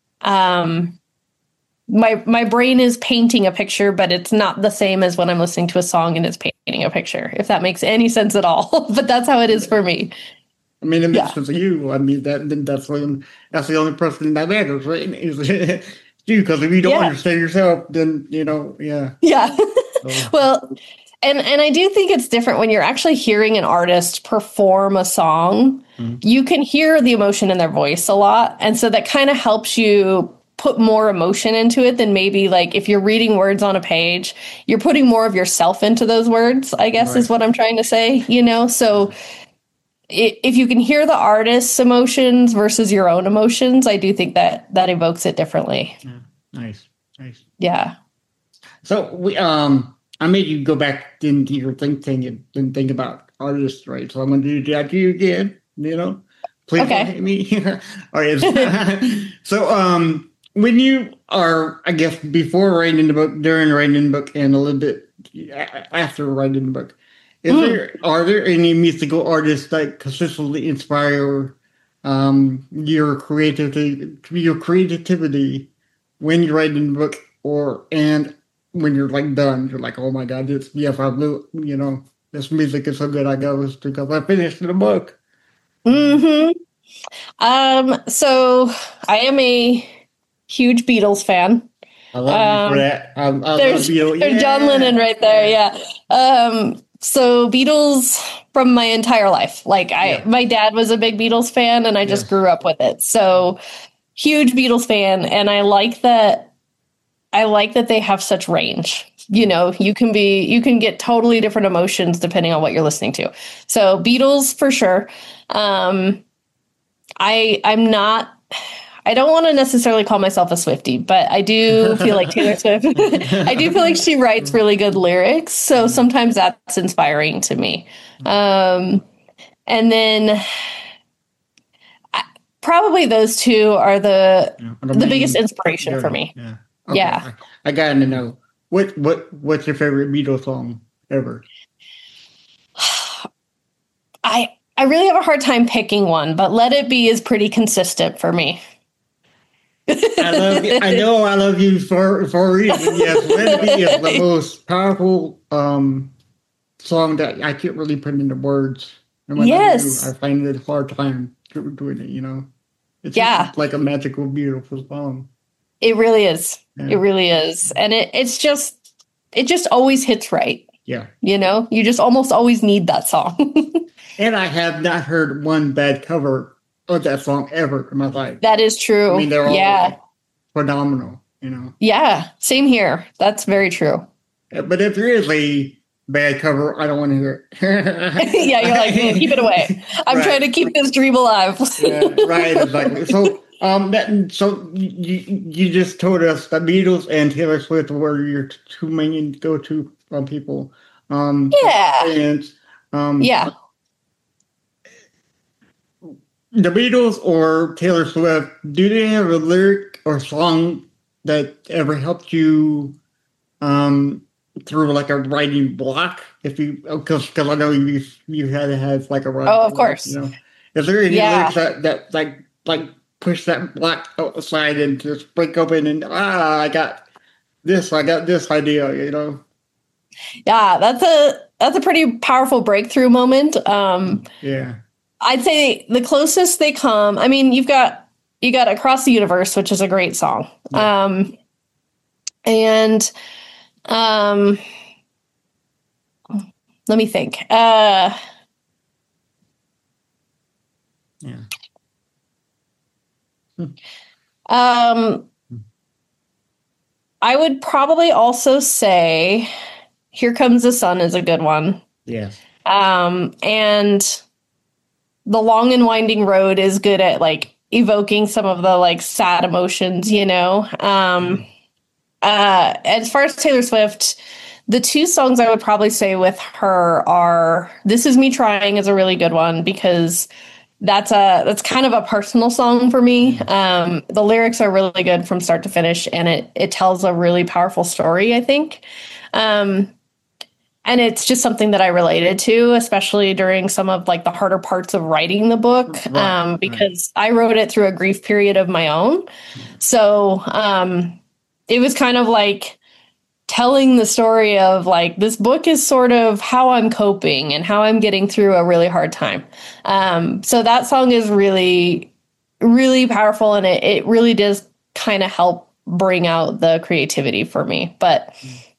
[SPEAKER 4] my brain is painting a picture, but it's not the same as when I'm listening to a song and it's painting a picture, if that makes any sense at all. But that's how it is for me.
[SPEAKER 2] I mean, it makes sense to you. I mean, that's the only person that matters, right? Is you, because if you don't understand yourself, then
[SPEAKER 4] Yeah. So. Well, and I do think it's different when you're actually hearing an artist perform a song. Mm-hmm. You can hear the emotion in their voice a lot, and so that kind of helps you put more emotion into it than maybe like if you're reading words on a page, you're putting more of yourself into those words, I guess is what I'm trying to say, So if you can hear the artist's emotions versus your own emotions, I do think that evokes it differently.
[SPEAKER 2] Yeah. Nice.
[SPEAKER 4] Yeah.
[SPEAKER 2] So I made you go back into your thing and think about artists, right? So I'm going to do that to you again, Please don't hate me. All right. So when you are, I guess, before writing the book, during writing the book, and a little bit after writing the book, are there any musical artists that consistently inspire your creativity when you're writing the book, and when you're like done, you're like, oh my God, this music is so good. I got this because I finished the book.
[SPEAKER 4] Mm-hmm. So I am a huge Beatles fan.
[SPEAKER 2] I love you for that. I love you.
[SPEAKER 4] There's John Lennon right there. Yeah. So Beatles from my entire life. My dad was a big Beatles fan, and I just grew up with it. So huge Beatles fan, and I like that they have such range. You can get totally different emotions depending on what you're listening to. So Beatles for sure. I'm not I don't want to necessarily call myself a Swiftie, but I do feel like Taylor Swift, I do feel like she writes really good lyrics. So sometimes that's inspiring to me. And then probably those two are the biggest inspiration for me.
[SPEAKER 2] Yeah. Okay.
[SPEAKER 4] Yeah.
[SPEAKER 2] I gotta know what's your favorite Beatles song ever?
[SPEAKER 4] I really have a hard time picking one, but Let It Be is pretty consistent for me.
[SPEAKER 2] I know I love you for a reason. Yes, Let It Be is the most powerful song that I can't really put into words. And when I find it a hard time doing it, you know. It's just like a magical, beautiful song.
[SPEAKER 4] It really is. Yeah. It really is. And it just always hits right.
[SPEAKER 2] Yeah.
[SPEAKER 4] You know, you just almost always need that song.
[SPEAKER 2] And I have not heard one bad cover of that song ever in my life.
[SPEAKER 4] That is true.
[SPEAKER 2] I mean, they're all phenomenal, you know.
[SPEAKER 4] Yeah, same here. That's very true.
[SPEAKER 2] But if there is a bad cover, I don't want to hear
[SPEAKER 4] it. Yeah, you're like, keep it away. I'm trying to keep this dream alive.
[SPEAKER 2] Yeah, right, exactly. So, so you just told us that Beatles and Taylor Swift were your two main go-to people. The Beatles or Taylor Swift, do they have a lyric or song that ever helped you through like a writing block? If you, because I know you had to have like a writing
[SPEAKER 4] block, of course.
[SPEAKER 2] You know, is there any lyrics that like push that block aside and just break open and I got this idea, you know?
[SPEAKER 4] Yeah, that's a pretty powerful breakthrough moment.
[SPEAKER 2] Yeah.
[SPEAKER 4] I'd say the closest they come, I mean, you got Across the Universe, which is a great song. Yeah. Let me think. I would probably also say Here Comes the Sun is a good one.
[SPEAKER 2] Yes.
[SPEAKER 4] And The Long and Winding Road is good at like evoking some of the like sad emotions, you know. As far as Taylor Swift, the two songs I would probably say with her are This Is Me Trying is a really good one because that's kind of a personal song for me. The lyrics are really good from start to finish, and it tells a really powerful story, I think. And it's just something that I related to, especially during some of like the harder parts of writing the book, because I wrote it through a grief period of my own. So it was kind of like telling the story of like, this book is sort of how I'm coping and how I'm getting through a really hard time. So that song is really, really powerful, and it really does kind of help bring out the creativity for me. But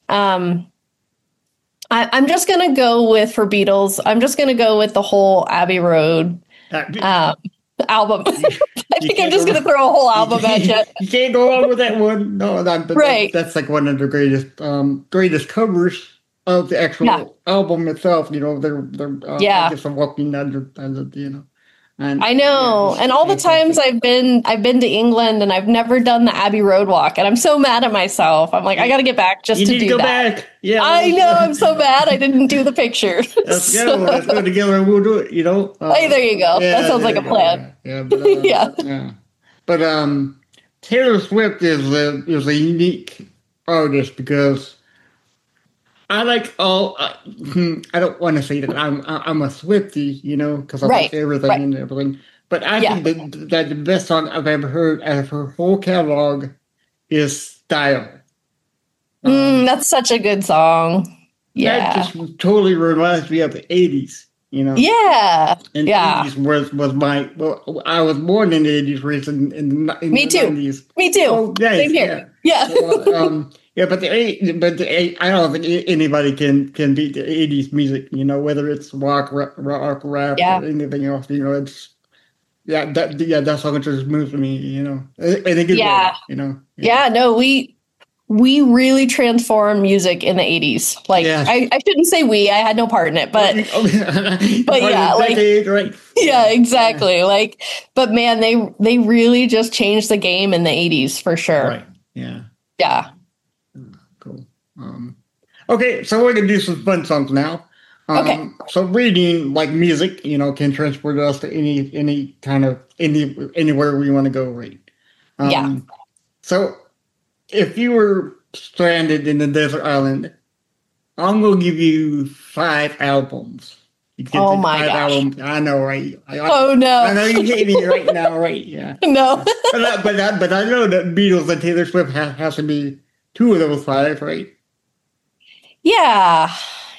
[SPEAKER 4] I'm just going to go with, for Beatles, I'm just going to go with the whole Abbey Road album. I think I'm just going to throw a whole album at you.
[SPEAKER 2] You can't go wrong with that one. No, that's like one of the greatest covers of the actual album itself. You know, they're just a walking under, you know. And,
[SPEAKER 4] I know, and all the times I've been to England, and I've never done the Abbey Road walk, and I'm so mad at myself. I'm like, I got to get back just to do that. You need to go back. Yeah, I know. I'm so mad I didn't do the picture.
[SPEAKER 2] Let's go together and we'll do it. You know.
[SPEAKER 4] Hey, there you go. That sounds like a plan.
[SPEAKER 2] Yeah, but, But Taylor Swift is a unique artist because I like all. I don't want to say that I'm a Swiftie, you know, because I like everything and everything. But I think that the best song I've ever heard out of her whole catalog is "Style."
[SPEAKER 4] That's such a good song. Yeah,
[SPEAKER 2] that just totally reminds me of the '80s, you know.
[SPEAKER 4] Yeah,
[SPEAKER 2] and the '80s was my. Well, I was born in the '80s, in
[SPEAKER 4] me
[SPEAKER 2] the
[SPEAKER 4] too.
[SPEAKER 2] 90s.
[SPEAKER 4] Me too. Oh, nice. Same here. Yeah.
[SPEAKER 2] So, yeah, but I don't think anybody can beat the '80s music. You know, whether it's rock, rap, or anything else. You know, it's that song just moves me. You know, in a good way. You know.
[SPEAKER 4] Yeah. No, we we really transformed music in the 80s. Like, I shouldn't say we, I had no part in it, but yeah, like, right? Yeah, exactly. Yeah. Like, but man, they really just changed the game in the 80s for sure.
[SPEAKER 2] Right. Yeah.
[SPEAKER 4] Yeah.
[SPEAKER 2] Cool. Okay, so we're gonna do some fun songs now. Okay. So reading, like music, can transport us to any kind of anywhere we want to go read.
[SPEAKER 4] Yeah.
[SPEAKER 2] So if you were stranded in a desert island, I'm gonna give you 5 albums. You can
[SPEAKER 4] oh my gosh!
[SPEAKER 2] Albums. I know, right?
[SPEAKER 4] Oh no!
[SPEAKER 2] I know you're getting it right now, right? Yeah.
[SPEAKER 4] No.
[SPEAKER 2] but I know that Beatles and Taylor Swift has to be 2 of those 5, right?
[SPEAKER 4] Yeah.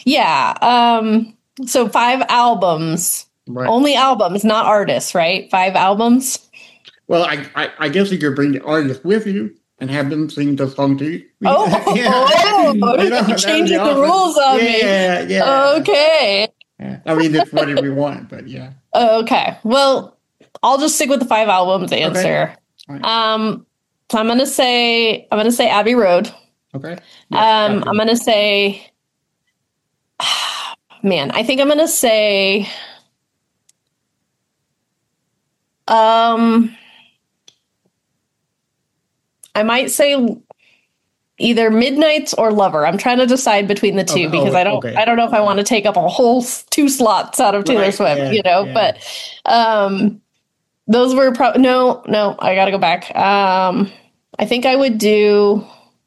[SPEAKER 4] So 5 albums, right. Only albums, not artists, right? 5 albums.
[SPEAKER 2] Well, I guess you could bring the artist with you and have them sing the song to you.
[SPEAKER 4] Changing the rules on me. Yeah. Okay.
[SPEAKER 2] Yeah. I mean, it's whatever we want, but yeah.
[SPEAKER 4] Okay. Well, I'll just stick with the 5 albums answer. Okay. Right. So I'm gonna say Abbey Road.
[SPEAKER 2] Okay.
[SPEAKER 4] Yeah, I'm gonna say. Man, I think I'm gonna say I might say either Midnights or Lover. I'm trying to decide between the two because I don't know if I want to take up a whole 2 slots out of Taylor Swift, but those were no, I got to go back. I think I would do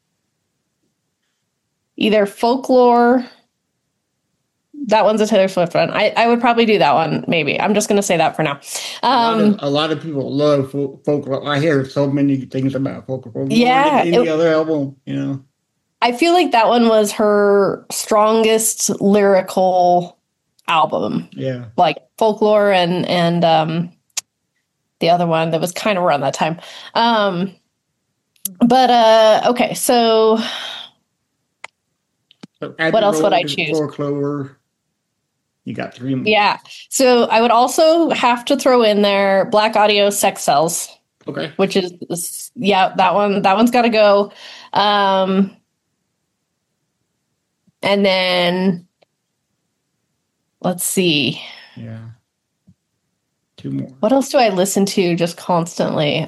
[SPEAKER 4] either Folklore. That one's a Taylor Swift one. I would probably do that one, maybe. I'm just going to say that for now.
[SPEAKER 2] A lot of people love Folklore. I hear so many things about Folklore.
[SPEAKER 4] Yeah.
[SPEAKER 2] Any other album,
[SPEAKER 4] I feel like that one was her strongest lyrical album.
[SPEAKER 2] Yeah.
[SPEAKER 4] Like Folklore and the other one that was kind of around that time. Okay, so what else would I choose?
[SPEAKER 2] Folklore. You got 3 more.
[SPEAKER 4] Yeah. So I would also have to throw in there Black Audio Sex Cells.
[SPEAKER 2] Okay.
[SPEAKER 4] Which is that one's got to go. And then let's see.
[SPEAKER 2] Yeah. 2 more.
[SPEAKER 4] What else do I listen to just constantly?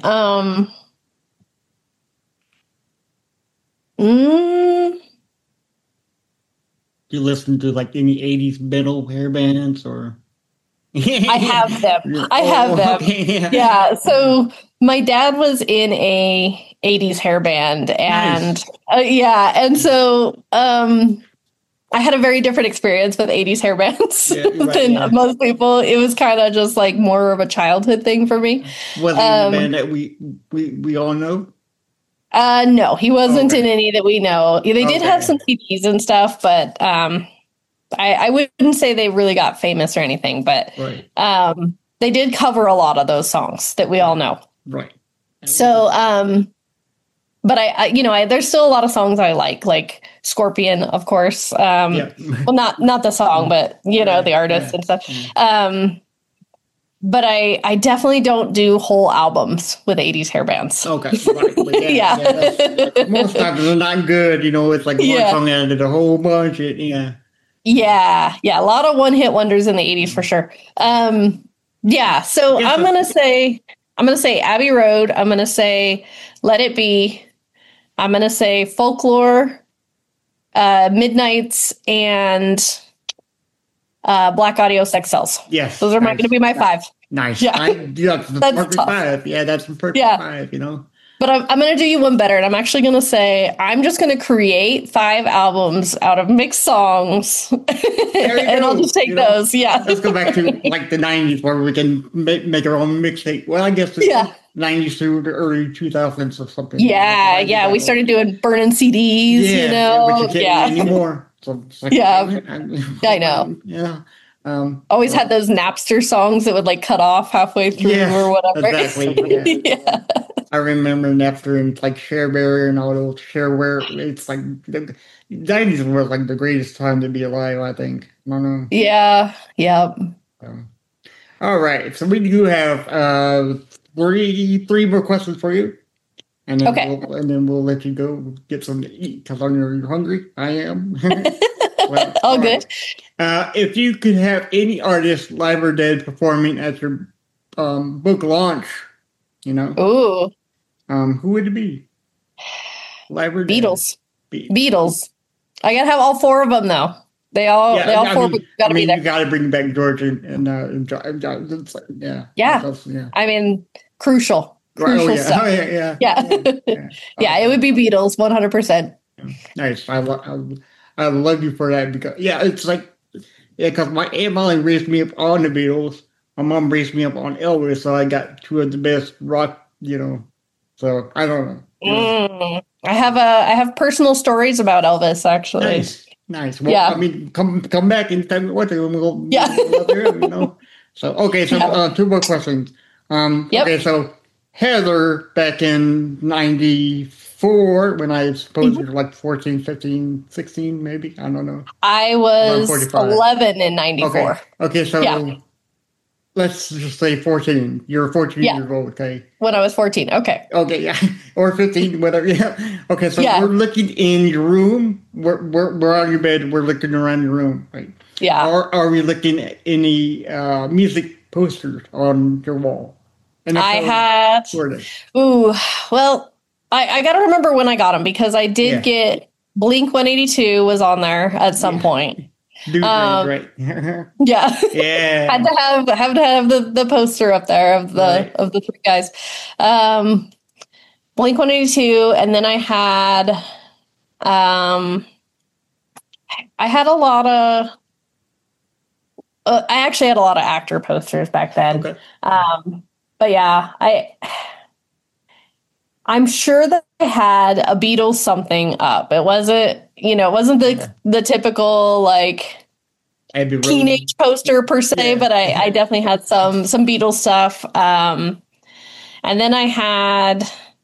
[SPEAKER 2] Do you listen to like any 80s metal hair bands or?
[SPEAKER 4] I have them. Okay. Yeah. So my dad was in a 80s hair band and
[SPEAKER 2] nice.
[SPEAKER 4] And so I had a very different experience with 80s hair bands than most people. It was kind of just like more of a childhood thing for me.
[SPEAKER 2] Was he in a band that we all know?
[SPEAKER 4] No, he wasn't in any that we know. They did have some CDs and stuff, but I wouldn't say they really got famous or anything. But they did cover a lot of those songs that we all know.
[SPEAKER 2] Right.
[SPEAKER 4] So, but I there's still a lot of songs I like Scorpion, of course. Well, not the song, but the artist and stuff. But I definitely don't do whole albums with 80s hair bands.
[SPEAKER 2] Okay. Right. Most times they're not good. It's like one song added a whole bunch.
[SPEAKER 4] Yeah. A lot of one-hit wonders in the 80s for sure. So I'm going to say Abbey Road. I'm going to say Let It Be. I'm going to say Folklore, Midnights, and Black Audio Sex Cells.
[SPEAKER 2] Yes.
[SPEAKER 4] Those are going to be my 5.
[SPEAKER 2] Nice. That's the perfect 5. Yeah, that's the perfect 5,
[SPEAKER 4] But I'm going to do you one better. And I'm actually going to say, I'm just going to create 5 albums out of mixed songs. And I'll just take those. Yeah.
[SPEAKER 2] Let's go back to like the 90s where we can make our own mixtape. Well, I guess the 90s through the early 2000s or something.
[SPEAKER 4] Yeah. We started doing burning CDs,
[SPEAKER 2] Which you can't anymore. So
[SPEAKER 4] I know.
[SPEAKER 2] Yeah.
[SPEAKER 4] Always had those Napster songs that would like cut off halfway through or whatever.
[SPEAKER 2] Exactly. Yeah. I remember Napster and like ShareBerry and all those shareware. It's like the 90s were like the greatest time to be alive, I think. I don't know.
[SPEAKER 4] Yeah.
[SPEAKER 2] All right. So we do have three more questions for you. and then
[SPEAKER 4] Okay.
[SPEAKER 2] we'll let you go get something to eat because you're hungry. I am. Well,
[SPEAKER 4] all good.
[SPEAKER 2] If you could have any artist, live or dead, performing at your book launch,
[SPEAKER 4] Ooh.
[SPEAKER 2] Who would it be? Live or dead?
[SPEAKER 4] Beatles. I gotta have all four of them though. They all four gotta be there.
[SPEAKER 2] You gotta bring back George and John. Yeah.
[SPEAKER 4] Yeah. I mean, crucial.
[SPEAKER 2] Crucial stuff.
[SPEAKER 4] Yeah. Yeah, it would be Beatles, 100%.
[SPEAKER 2] Nice. I love you for that because it's like because my Aunt Molly raised me up on the Beatles. My mom raised me up on Elvis, so I got two of the best rock. So I don't know.
[SPEAKER 4] I have personal stories about Elvis actually.
[SPEAKER 2] Nice. Well, I mean, come back and tell me what they will. So two more questions. Okay, so Heather back in 94 when I suppose you were like 14, 15, 16 maybe. I don't know.
[SPEAKER 4] I was 11 in 94.
[SPEAKER 2] Okay, so let's just say 14. You're 14 years old, okay?
[SPEAKER 4] When I was 14, okay.
[SPEAKER 2] Okay, yeah. Or 15, whatever, yeah. Okay, so we're looking in your room. We're on your bed. We're looking around your room, right?
[SPEAKER 4] Yeah.
[SPEAKER 2] Or are we looking at any music posters on your wall? And
[SPEAKER 4] I had... Ooh, well, I got to remember when I got them because I did get... Blink 182 was on there at some point.
[SPEAKER 2] Dude, right?
[SPEAKER 4] Yeah.
[SPEAKER 2] Yeah.
[SPEAKER 4] Had to have the poster up there of the three guys. Blink 182, and then I had a lot of I actually had a lot of actor posters back then.
[SPEAKER 2] Okay.
[SPEAKER 4] But yeah, I'm sure that I had a Beatles something up. It wasn't the typical like teenage poster per se, but I definitely had some Beatles stuff. And then I had,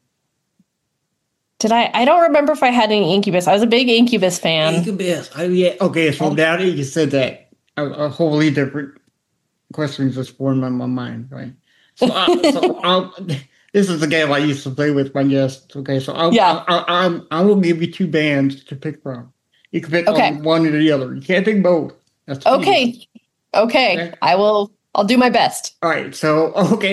[SPEAKER 4] I don't remember if I had any Incubus. I was a big Incubus fan.
[SPEAKER 2] Incubus. Okay, so now that you said that, a wholly different questions just formed on my mind, right? So, this is the game I used to play with my guests. Okay, so I will give you two bands to pick from. You can pick one or the other. You can't pick both. That's
[SPEAKER 4] okay. I'll do my best.
[SPEAKER 2] All right. So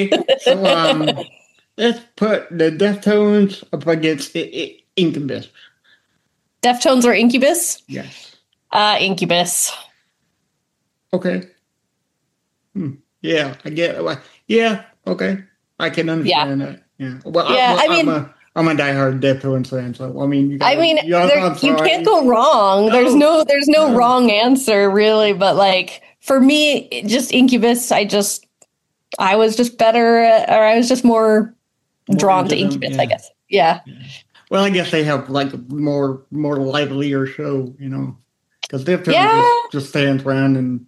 [SPEAKER 2] let's put the Deftones up against Incubus.
[SPEAKER 4] Deftones or Incubus?
[SPEAKER 2] Yes.
[SPEAKER 4] Incubus.
[SPEAKER 2] Okay. Yeah, I get it. Yeah. Okay. I can understand that. Yeah. Well, I'm a diehard Deftones fan, so I mean, you
[SPEAKER 4] can't go wrong. There's no wrong answer really, but like for me, just Incubus. I was just better, or I was just more drawn to Incubus, I guess. Yeah.
[SPEAKER 2] Well, I guess they have like a more livelier show, because Deftones just stands around and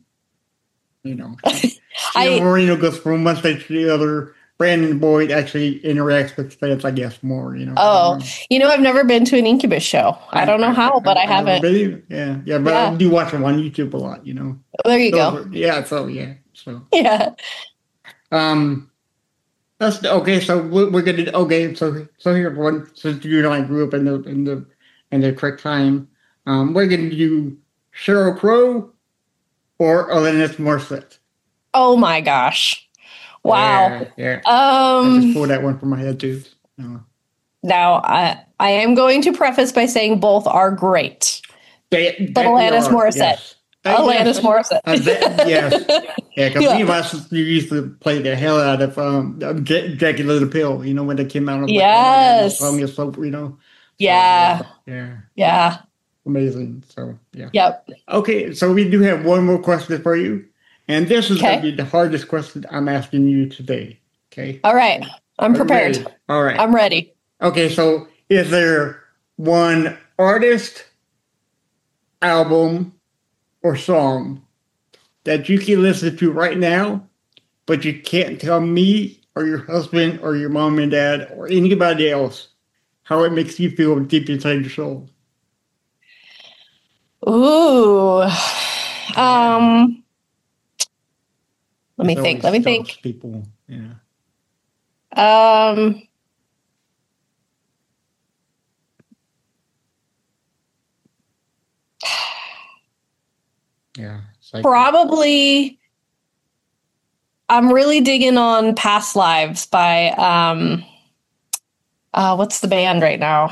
[SPEAKER 2] Marino goes from one stage to the other. Brandon Boyd actually interacts with fans, I guess, more,
[SPEAKER 4] I've never been to an Incubus show. I don't know how, but I haven't.
[SPEAKER 2] But I do watch them on YouTube a lot,
[SPEAKER 4] There you go.
[SPEAKER 2] That's okay. So we're gonna So here, one, since you and I grew up in the correct time, we're gonna do Sheryl Crow or Alanis Morissette.
[SPEAKER 4] Oh my gosh. Wow.
[SPEAKER 2] Yeah. I just pulled that one from my head too.
[SPEAKER 4] Now, I am going to preface by saying both are great. But Alanis Morissette.
[SPEAKER 2] Yes.
[SPEAKER 4] Alanis Morissette.
[SPEAKER 2] Yes. Yeah, because me and my sister used to play the hell out of Jackie Little Pill, when they came out.
[SPEAKER 4] Yes.
[SPEAKER 2] The song is so,
[SPEAKER 4] Yeah. Yeah.
[SPEAKER 2] Amazing. So, yeah.
[SPEAKER 4] Yep.
[SPEAKER 2] Okay, so we do have one more question for you. And this is going to be the hardest question I'm asking you today. Okay.
[SPEAKER 4] All right. I'm prepared.
[SPEAKER 2] Ready? All right.
[SPEAKER 4] I'm ready.
[SPEAKER 2] Okay. So is there one artist, album, or song that you can listen to right now, but you can't tell me or your husband or your mom and dad or anybody else how it makes you feel deep inside your soul?
[SPEAKER 4] Ooh. Let me think.
[SPEAKER 2] People, yeah. Yeah.
[SPEAKER 4] Probably. I'm really digging on Past Lives by what's the band right now?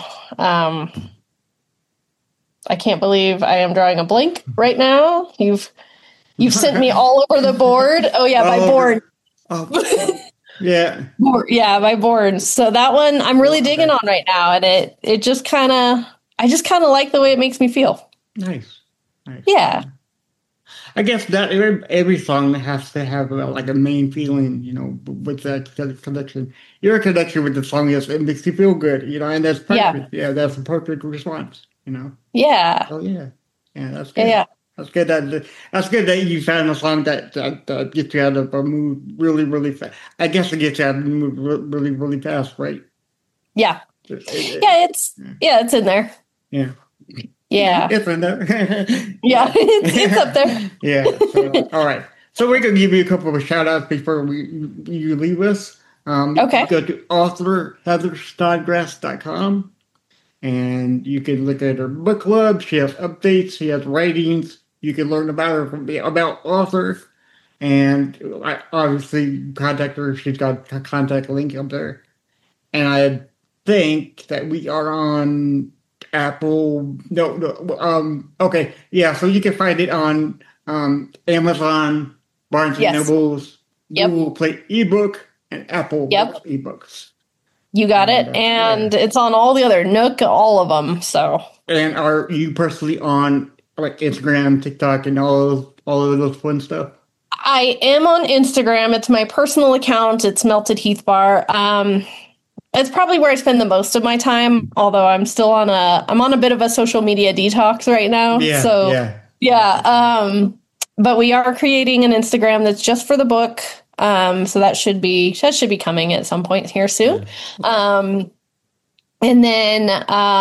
[SPEAKER 4] I can't believe I am drawing a blank right now. You've sent me all over the board. Oh yeah, by Born.
[SPEAKER 2] Yeah.
[SPEAKER 4] By Born. So that one I'm really digging on right now, and it just kind of I just kind of like the way it makes me feel.
[SPEAKER 2] Nice.
[SPEAKER 4] Yeah.
[SPEAKER 2] I guess that every song has to have like a main feeling, with that connection. Your connection with the song it makes you feel good, and that's perfect. Yeah, that's a perfect response,
[SPEAKER 4] Yeah.
[SPEAKER 2] Oh yeah, that's good.
[SPEAKER 4] Yeah.
[SPEAKER 2] That's good. That's good that you found a song that gets you out of a mood really, really fast. I guess it gets you out of the mood really, really fast, right?
[SPEAKER 4] Yeah. It's in there.
[SPEAKER 2] Yeah.
[SPEAKER 4] Yeah.
[SPEAKER 2] It's in there.
[SPEAKER 4] Yeah, it's up there.
[SPEAKER 2] Yeah. So, all right. So we're going to give you a couple of shout outs before you leave us.
[SPEAKER 4] Okay.
[SPEAKER 2] Go to authorheathersnodgrass.com and you can look at her book club. She has updates. She has writings. You can learn about her about author. And I obviously contact her. She's got a contact link up there. And I think that we are on Apple. Okay. Yeah. So you can find it on Amazon, Barnes and Nobles, Google Play ebook, and Apple ebooks.
[SPEAKER 4] You got it. And it's on all the other Nook, all of them. So.
[SPEAKER 2] And are you personally on like Instagram, TikTok, and all of those fun stuff?
[SPEAKER 4] I am on Instagram. It's my personal account. It's Melted Heath Bar. It's probably where I spend the most of my time, although I'm still on a bit of a social media detox right now.
[SPEAKER 2] Yeah,
[SPEAKER 4] so
[SPEAKER 2] yeah.
[SPEAKER 4] But we are creating an Instagram that's just for the book. So that should be coming at some point here soon. And then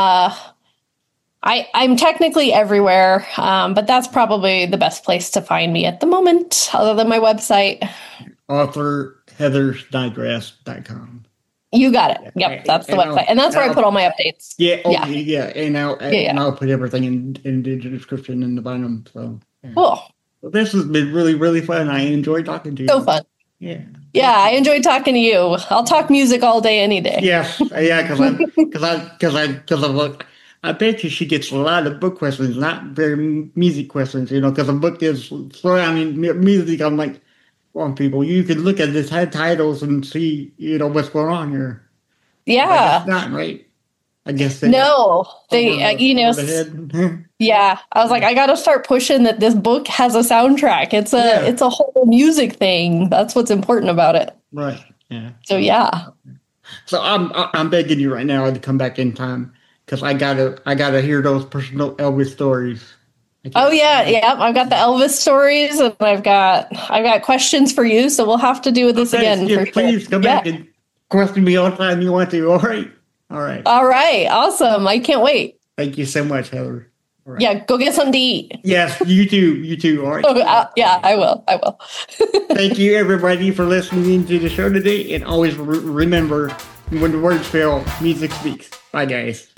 [SPEAKER 4] I'm technically everywhere, but that's probably the best place to find me at the moment, other than my website.
[SPEAKER 2] authorheathersnodgrass.com.
[SPEAKER 4] You got it. Yep, that's the website. And that's where I put all my updates.
[SPEAKER 2] Yeah. And I'll put everything in the description in the bottom. So
[SPEAKER 4] cool.
[SPEAKER 2] Well, this has been really, really fun. I enjoyed talking to you.
[SPEAKER 4] So fun.
[SPEAKER 2] Yeah.
[SPEAKER 4] Yeah, I enjoyed talking to you. I'll talk music all day, any day.
[SPEAKER 2] Yes. Yeah, because I bet you she gets a lot of book questions, not very music questions, because a book is surrounding music. I'm like, well, people, you can look at the titles and see, what's going on here.
[SPEAKER 4] Yeah.
[SPEAKER 2] Not right. I guess
[SPEAKER 4] no, yeah. I was like, I got to start pushing that this book has a soundtrack. It's a whole music thing. That's what's important about it.
[SPEAKER 2] Right. Yeah.
[SPEAKER 4] So yeah.
[SPEAKER 2] So I'm begging you right now to come back in time because I gotta hear those personal Elvis stories.
[SPEAKER 4] Oh yeah. I've got the Elvis stories, and I've got questions for you. So we'll have to do this again.
[SPEAKER 2] Yes, please come back and question me all the time you want to. All right. All right. Awesome. I can't wait. Thank you so much, Heather. Right. Yeah. Go get something to eat. Yes. You too. You too. All right. Yeah, I will. Thank you, everybody, for listening to the show today. And always remember, when the words fail, music speaks. Bye, guys.